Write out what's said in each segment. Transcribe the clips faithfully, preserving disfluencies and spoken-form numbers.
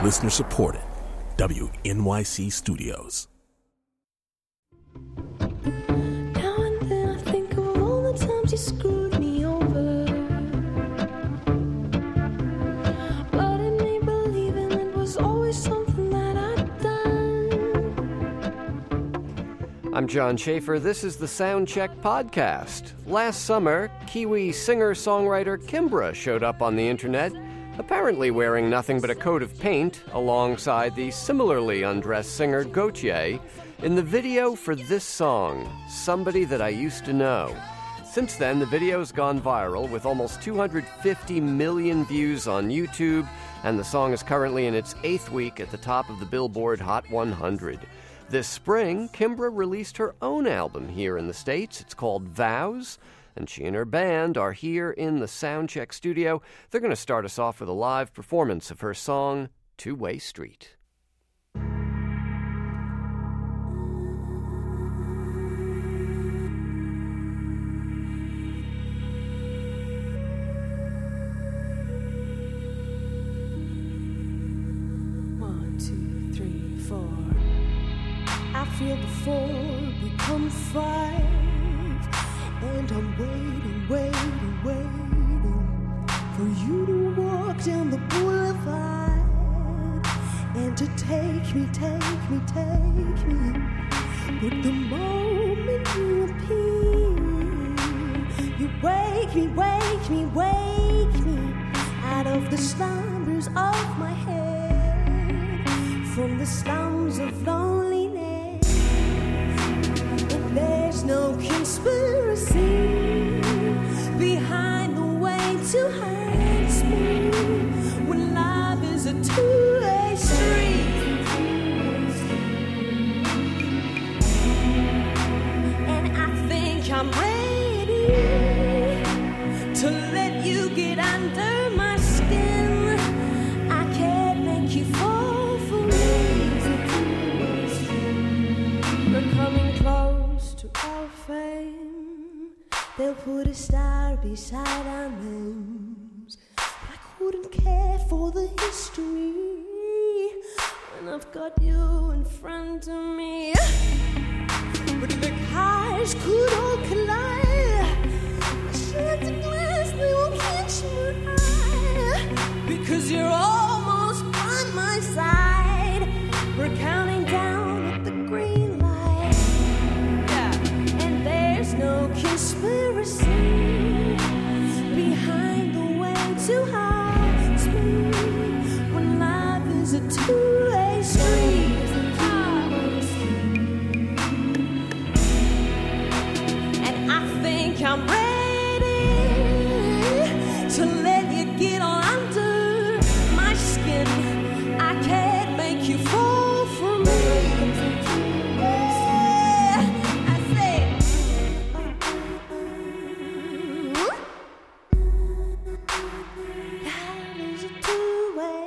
Listener supported. W N Y C Studios. Now and then I think of all the times you screwed me over, but it made believing it was always something that I'd done. I'm John Schaefer. This is the Soundcheck Podcast. Last summer, Kiwi singer-songwriter Kimbra showed up on the internet, apparently wearing nothing but a coat of paint alongside the similarly undressed singer Gautier in the video for this song, Somebody That I Used to Know. Since then, the video's gone viral with almost two hundred fifty million views on YouTube, and the song is currently in its eighth week at the top of the Billboard Hot one hundred. This spring, Kimbra released her own album here in the States. It's called Vows, and she and her band are here in the Soundcheck studio. They're going to start us off with a live performance of her song, Two-Way Street. One, two, three, four. I feel the four become five, and I'm waiting, waiting, waiting for you to walk down the boulevard and to take me, take me, take me. But the moment you appear, you wake me, wake me, wake me out of the slumbers of my head, from the slums of loneliness. And there's no conspiracy behind the way to hurt me when love is a two-way street. And I think I'm ready to let you get under my skin. I can't make you fall for me. We're coming close to our fame. They'll put a star beside our names. But I couldn't care for the history when I've got you in front of me. But the cars could all collide. I shattered glass, they won't catch my eye, because you're almost on my side. We're counting down at the green light. Yeah. And there's no conspiracy behind the way to hurt me when love is a two-way street. And I think I'm ready to let you get on under my skin. I can't make you fall for me. Yeah, I say, love is a two-way.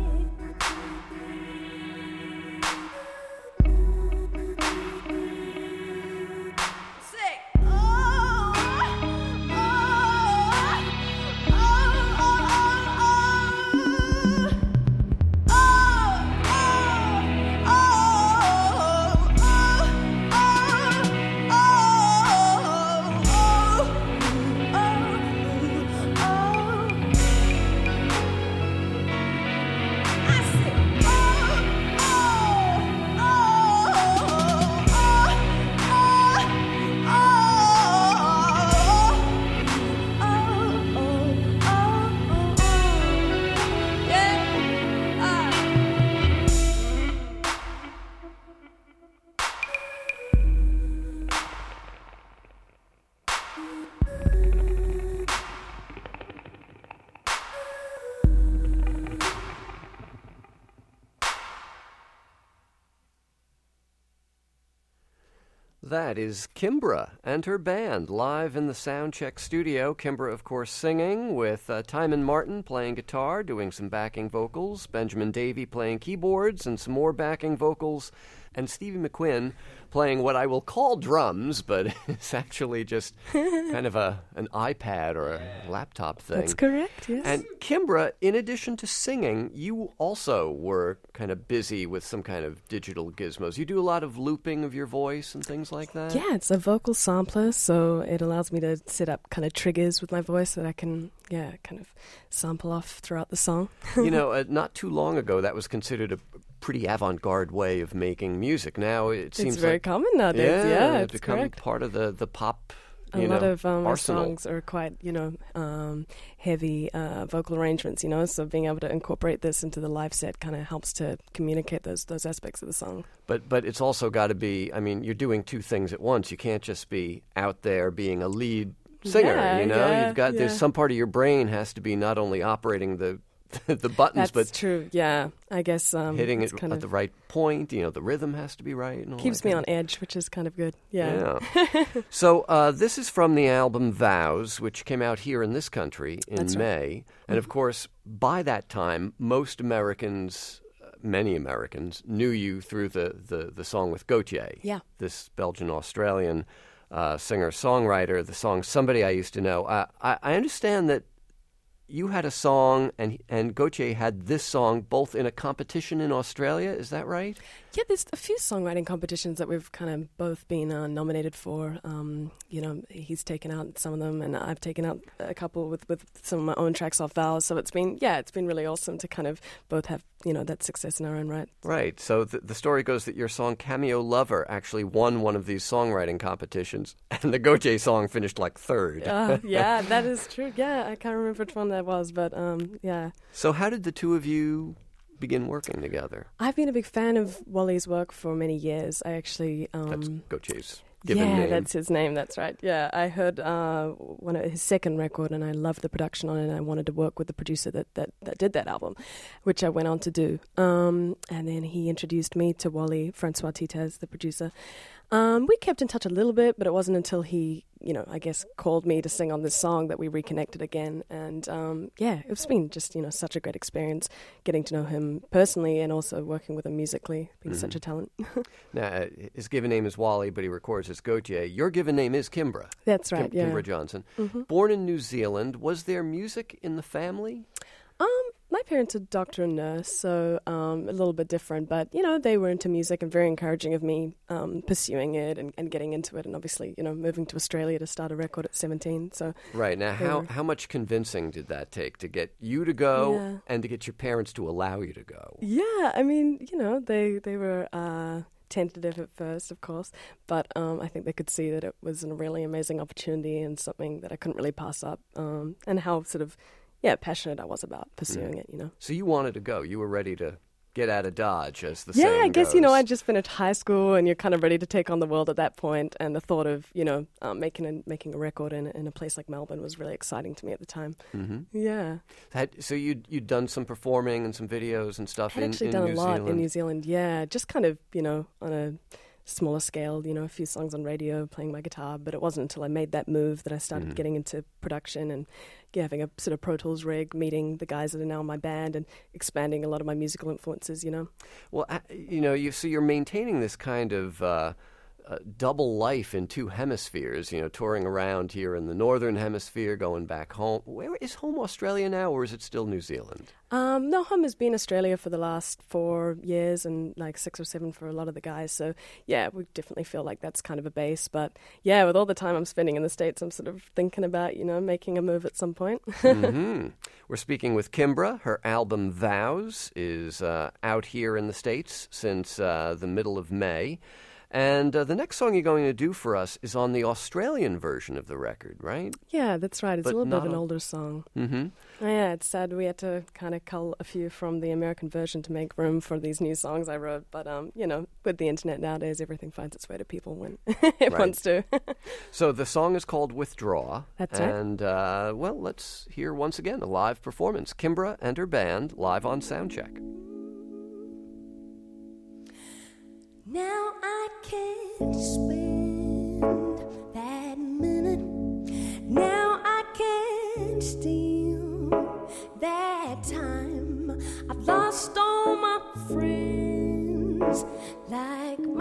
Say, oh, oh, oh, That is Kimbra and her band live in the Soundcheck studio. Kimbra, of course, singing with uh, Timon Martin playing guitar, doing some backing vocals, Benjamin Davey playing keyboards and some more backing vocals, and Stevie McQueen playing what I will call drums, but it's actually just kind of a an iPad or a laptop thing. That's correct, yes. And Kimbra, in addition to singing, you also were kind of busy with some kind of digital gizmos. You do a lot of looping of your voice and things like that? Yeah, it's a vocal sampler, so it allows me to set up kind of triggers with my voice that I can, yeah, kind of sample off throughout the song. You know, uh, not too long ago, that was considered a pretty avant-garde way of making music. Now it seems it's very like, common nowadays. Yeah, Yeah, it's it's become correct. part of the the pop. A you lot know, of um, our arsenal. songs are quite, you know, um, heavy uh, vocal arrangements, you know, so being able to incorporate this into the live set kind of helps to communicate those those aspects of the song. But but it's also got to be, I mean, you're doing two things at once. You can't just be out there being a lead singer, Yeah, you know? yeah, You've got, yeah. there's some part of your brain has to be not only operating the the buttons, That's but true, yeah. I guess um, hitting it's it kind at of the right point. You know, the rhythm has to be right. And all keeps that me kind on edge, which is kind of good, yeah. Yeah. So uh, this is from the album Vows, which came out here in this country in That's right. May. And of course, by that time, most Americans, uh, many Americans, knew you through the, the, the song with Gautier. Yeah. This Belgian-Australian uh, singer-songwriter, the song Somebody I Used to Know. Uh, I, I understand that you had a song and and Gautier had this song both in a competition in Australia. Is that right? Yeah, there's a few songwriting competitions that we've kind of both been uh, nominated for. Um, you know, he's taken out some of them, and I've taken out a couple with, with some of my own tracks off Vows. So it's been, yeah, it's been really awesome to kind of both have, you know, that success in our own right. Right. So the, the story goes that your song Cameo Lover actually won one of these songwriting competitions, and the Gautier song finished like third. Uh, yeah, that is true. Yeah, I can't remember which one that was, but um, yeah. So how did the two of you begin working together? I've been a big fan of Wally's work for many years. I actually... Um, That's Gautier's given yeah, name. that's his name, that's right. Yeah, I heard uh, one of his second record and I loved the production on it, and I wanted to work with the producer that, that, that did that album, which I went on to do. Um, and then he introduced me to Wally, Francois Titez, the producer. Um, we kept in touch a little bit, but it wasn't until he, you know, I guess called me to sing on this song that we reconnected again. And um, yeah, it's been just, you know, such a great experience getting to know him personally and also working with him musically, being Mm-hmm. such a talent. Now, uh, his given name is Wally, but he records as Gautier. Your given name is Kimbra. That's right, Kim- yeah. Kimbra Johnson. Mm-hmm. Born in New Zealand, was there music in the family? Um, my parents are doctor and nurse, so um, a little bit different. But, you know, they were into music and very encouraging of me um, pursuing it and, and getting into it. And obviously, you know, moving to Australia to start a record at seventeen. So Right. Now, how, were- how much convincing did that take to get you to go Yeah. and to get your parents to allow you to go? yeah, I mean, you know, they they were uh, tentative at first, of course, but um, I think they could see that it was a really amazing opportunity and something that I couldn't really pass up. Um, and how sort of yeah passionate I was about pursuing Mm. it. You know. So you wanted to go. You were ready to get out of Dodge, as the Yeah, saying I guess, you know, goes. I just finished high school and you're kind of ready to take on the world at that point, and the thought of, you know, um, making a, making a record in, in a place like Melbourne was really exciting to me at the time. Mm-hmm. Yeah. Had, so you'd, you'd done some performing and some videos and stuff I'd in, actually in done New a lot Zealand? in New Zealand, yeah, just kind of, you know, on a smaller scale, you know, a few songs on radio, playing my guitar, but it wasn't until I made that move that I started Mhm. getting into production and yeah, having a sort of Pro Tools rig, meeting the guys that are now in my band and expanding a lot of my musical influences, you know. Well, uh, you know, you so you're maintaining this kind of uh, uh, double life in two hemispheres. You know, touring around here in the northern hemisphere, going back home. Where is home Australia now, or is it still New Zealand? Um, no, home has been Australia for the last four years and like six or seven for a lot of the guys. So, yeah, we definitely feel like that's kind of a base. But, yeah, with all the time I'm spending in the States, I'm sort of thinking about, you know, making a move at some point. Mm-hmm. We're speaking with Kimbra. Her album Vows is uh, out here in the States since uh, the middle of May. And uh, the next song you're going to do for us is on the Australian version of the record, right? Yeah, that's right. It's But a little bit of not an on- older song. Mm-hmm. Oh, yeah, it's sad we had to kind of cull a few from the American version to make room for these new songs I wrote. But, um, you know, with the internet nowadays, everything finds its way to people when it Right. wants to. So the song is called Withdraw. That's right. And, uh, well, let's hear once again a live performance. Kimbra and her band live on Soundcheck. Now I can't spend that minute. Now I can't steal that time. I've lost all my friends like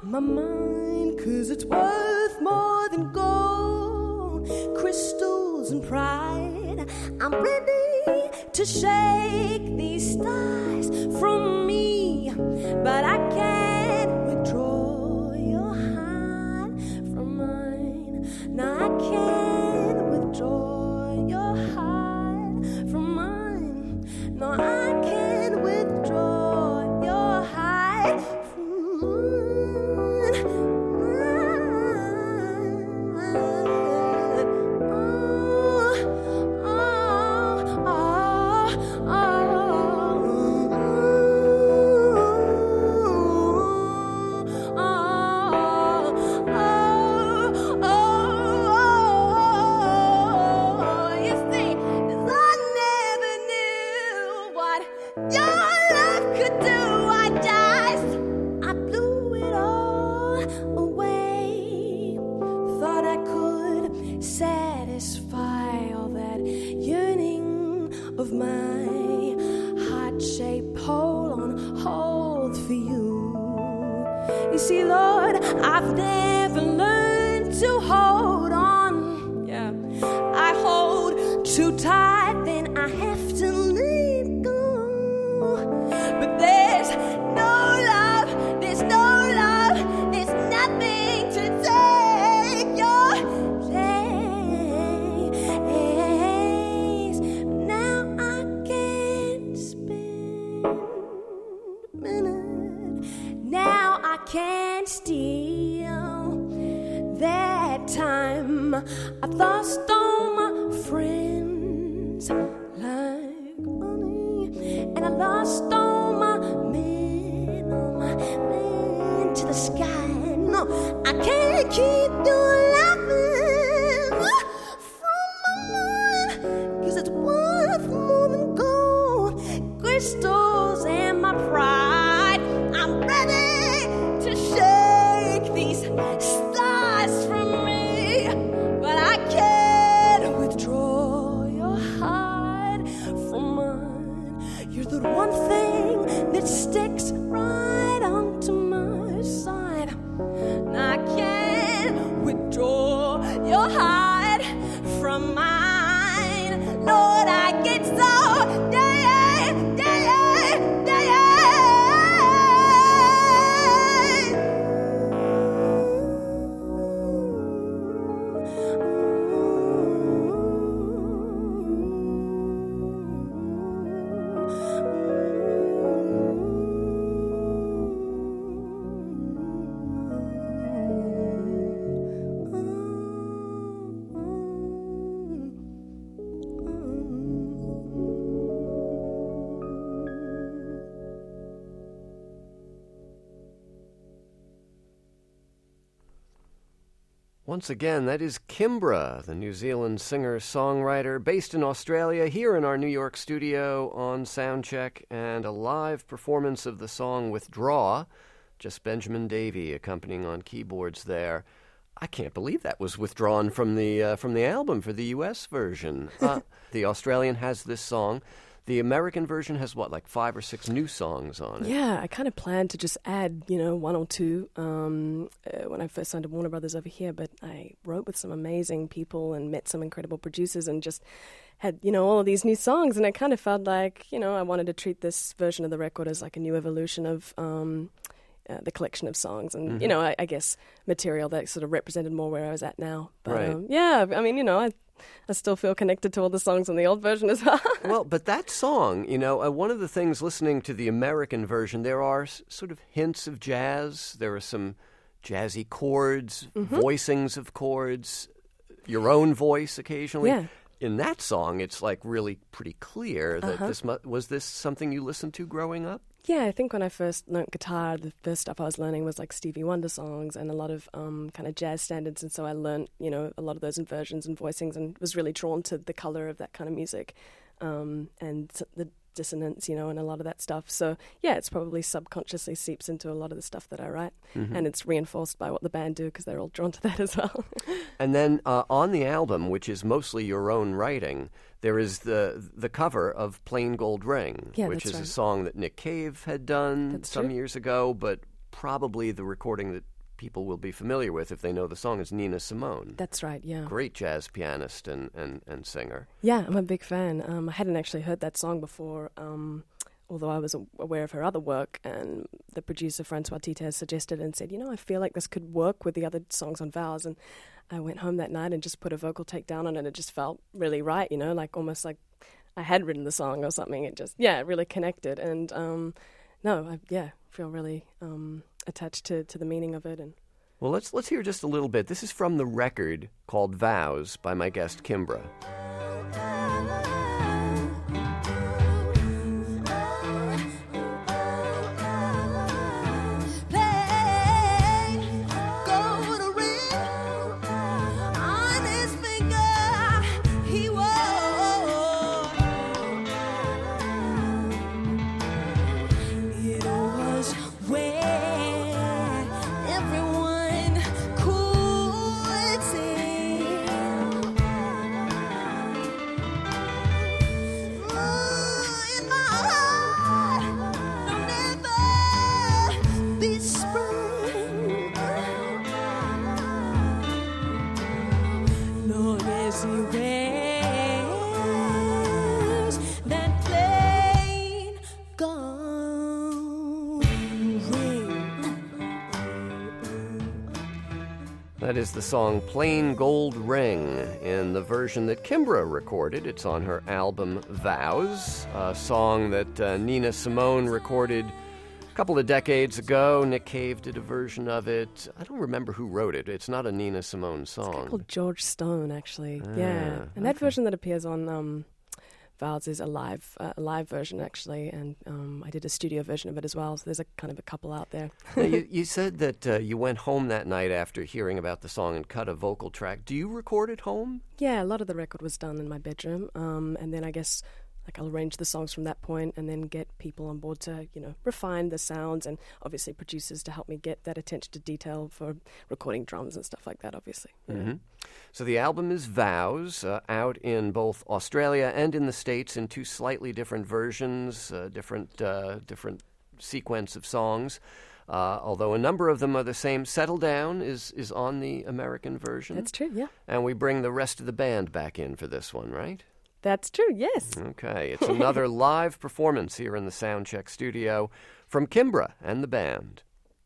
my mind, 'cause it's worth more than gold, crystals and pride. I'm ready to shake these stars from me, but I can't withdraw your heart from mine. No, I can't withdraw your heart from mine. No, I can't withdraw your heart from mine. Satisfy all that yearning of my heart-shaped hole on hold for you. You see, Lord, I've never learned to hold on. Yeah, I hold too tight, then I have to let go. But there's no love, there's no love, there's nothing to take your place. Now I can't spend a minute. Now I can't steal that time I've lost all my friends like money, and I lost all my men, all my men to the sky. No, I can't keep you laughing from my mind, 'cause it's worth more than gold, crystals and my pride. I'm ready to shake these stars from me, but I can't withdraw your heart from mine. You're the one thing that sticks right onto my side. And I can't withdraw your heart from mine. Lord, I get so day, day, day. Once again, that is Kimbra, the New Zealand singer-songwriter based in Australia, here in our New York studio on Soundcheck, and a live performance of the song Withdraw, just Benjamin Davey accompanying on keyboards there. I can't believe that was withdrawn from the uh, from the album for the U S version. Uh, the Australian has this song. The American version has, what, like five or six new songs on it? Yeah, I kind of planned to just add, you know, one or two um, uh, when I first signed to Warner Brothers over here, but I wrote with some amazing people and met some incredible producers and just had, you know, all of these new songs, and I kind of felt like, you know, I wanted to treat this version of the record as like a new evolution of um, uh, the collection of songs and, mm-hmm. you know, I, I guess material that sort of represented more where I was at now. But, right. um, yeah, I mean, you know, I... I still feel connected to all the songs on the old version as well. Well, but that song, you know, uh, one of the things listening to the American version, there are s- sort of hints of jazz. There are some jazzy chords, mm-hmm. voicings of chords, your own voice occasionally. Yeah. In that song, it's like really pretty clear that Uh-huh. this mu- was this something you listened to growing up? Yeah, I think when I first learnt guitar, the first stuff I was learning was like Stevie Wonder songs and a lot of um, kind of jazz standards. And so I learnt, you know, a lot of those inversions and voicings and was really drawn to the color of that kind of music um, and the dissonance, you know, and a lot of that stuff. So, yeah, it's probably subconsciously seeps into a lot of the stuff that I write. Mm-hmm. And it's reinforced by what the band do because they're all drawn to that as well. And then uh, on the album, which is mostly your own writing, there is the the cover of Plain Gold Ring, yeah, which that's is right. a song that Nick Cave had done That's some true. years ago, but probably the recording that people will be familiar with if they know the song is Nina Simone. That's right, yeah. Great jazz pianist and, and, and singer. Yeah, I'm a big fan. Um, I hadn't actually heard that song before, um, although I was aware of her other work, and the producer, Francois Titez, suggested and said, you know, I feel like this could work with the other songs on Vows, and I went home that night and just put a vocal take down on it, and it just felt really right, you know, like almost like I had written the song or something. It just, yeah, it really connected, and um, no, I, yeah, feel really um, attached to, to the meaning of it. And well, let's let's hear just a little bit. This is from the record called Vows by my guest Kimbra. That is the song Plain Gold Ring in the version that Kimbra recorded. It's on her album Vows, a song that uh, Nina Simone recorded a couple of decades ago. Nick Cave did a version of it. I don't remember who wrote it. It's not a Nina Simone song. It's a guy called George Stone, actually. Ah, yeah, and that okay. version that appears on um, Vows is a live, uh, a live version, actually, and um, I did a studio version of it as well, so there's a kind of a couple out there. Now, you, you said that uh, you went home that night after hearing about the song and cut a vocal track. Do you record at home? Yeah, a lot of the record was done in my bedroom, um, and then I guess like I'll arrange the songs from that point and then get people on board to, you know, refine the sounds, and obviously producers to help me get that attention to detail for recording drums and stuff like that, obviously. Yeah. Mm-hmm. So the album is Vows, uh, out in both Australia and in the States in two slightly different versions, uh, different uh, different sequence of songs. Uh, although a number of them are the same. Settle Down is, is on the American version. That's true, yeah. And we bring the rest of the band back in for this one, right? That's true, yes. Okay, it's another live performance here in the Soundcheck studio from Kimbra and the band.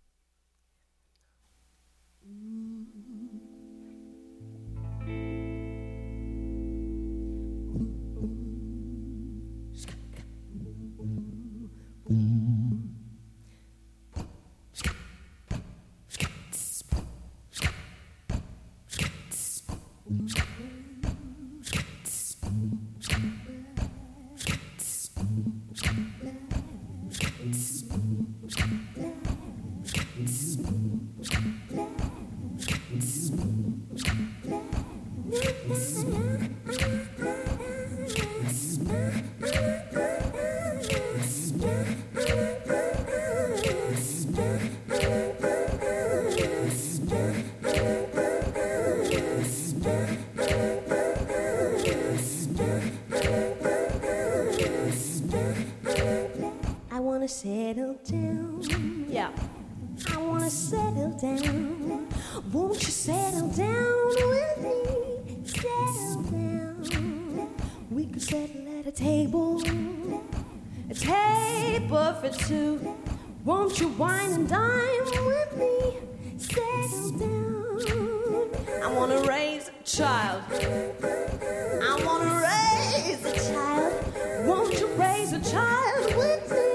Settle down. Yeah. I wanna settle down. Won't you settle down with me? Settle down. We could settle at a table. A table for two. Won't you wine and dine with me? Settle down. I wanna raise a child. I wanna raise a child. Won't you raise a child with me?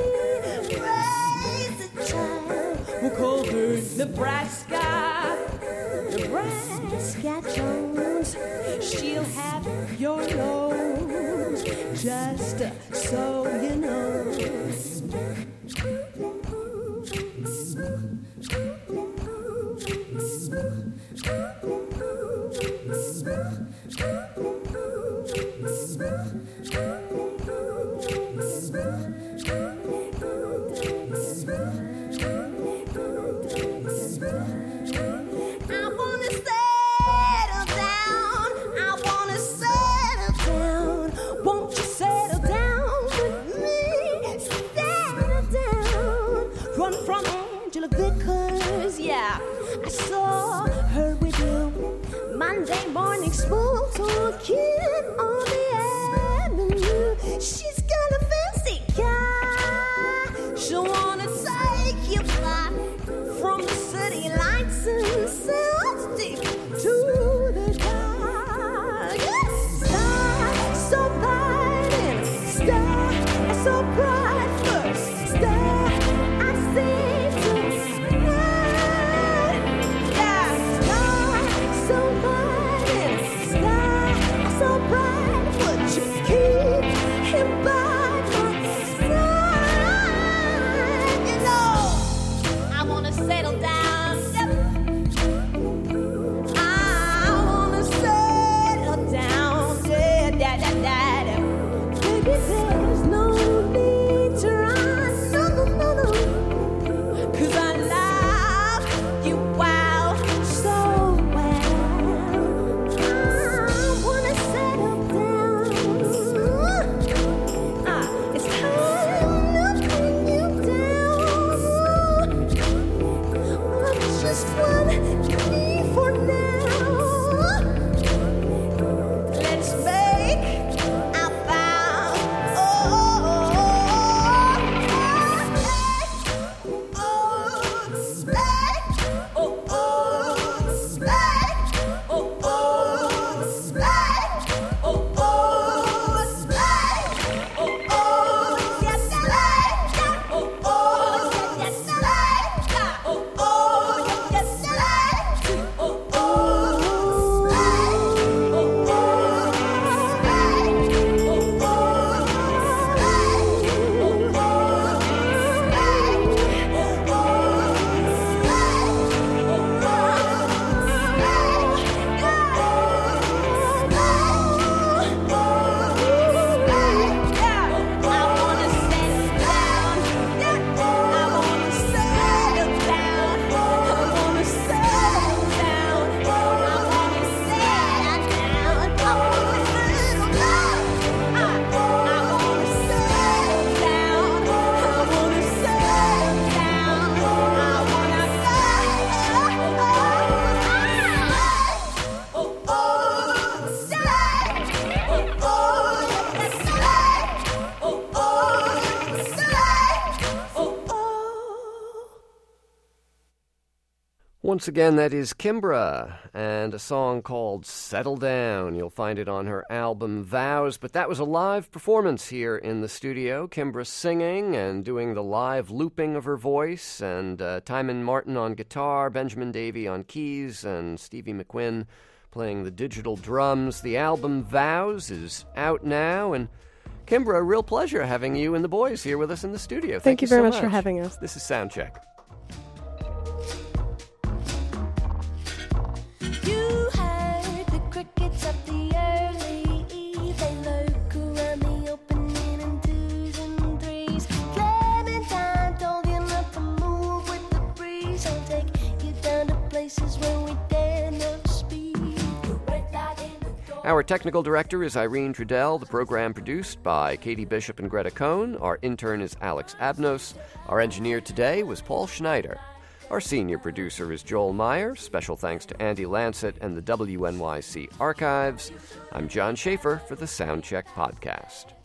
We'll call her Nebraska, Nebraska Jones. She'll have your nose, just so you know. From Angela Vickers, yeah. I saw her with you Monday morning, small talking on the avenue. She's got a fancy car. She'll wanna take you fly from the city lights and sound stick to the car. Yes, star so bright and star so bright. First star I see tonight. Yeah, star so bright and star so bright. Would you keep him by my side? You know, I wanna settle down. Yep. I wanna settle down. Yeah, da, da, da, da. Baby, there's no need to run. No, no, no, no. 'Cause I love you wow, so well. I wanna settle down. Ah, it's time to pin you down. I just want you for now. Let's make our vow. Oh, oh, oh, oh, oh, oh, oh, oh, oh, oh, yes, I like that. Oh, oh, yes, I like that. Oh, oh, yes, I like to. Oh, oh, oh, oh, Once again, that is Kimbra, and a song called Settle Down. You'll find it on her album Vows, but that was a live performance here in the studio. Kimbra singing and doing the live looping of her voice, and uh, Timon Martin on guitar, Benjamin Davey on keys, and Stevie McQuinn playing the digital drums. The album Vows is out now, and Kimbra, a real pleasure having you and the boys here with us in the studio. Thank, Thank you very so much much for having us. This is Soundcheck. You heard the crickets of the early eve. They lurk around the opening in twos and threes. Clementine told you not to move with the breeze. I'll take you down to places where we dare not speak. Our technical director is Irene Trudell. The program produced by Katie Bishop and Greta Cohn. Our intern is Alex Abnos. Our engineer today was Paul Schneider. Our senior producer is Joel Meyer. Special thanks to Andy Lancet and the W N Y C Archives. I'm John Schaefer for the Soundcheck Podcast.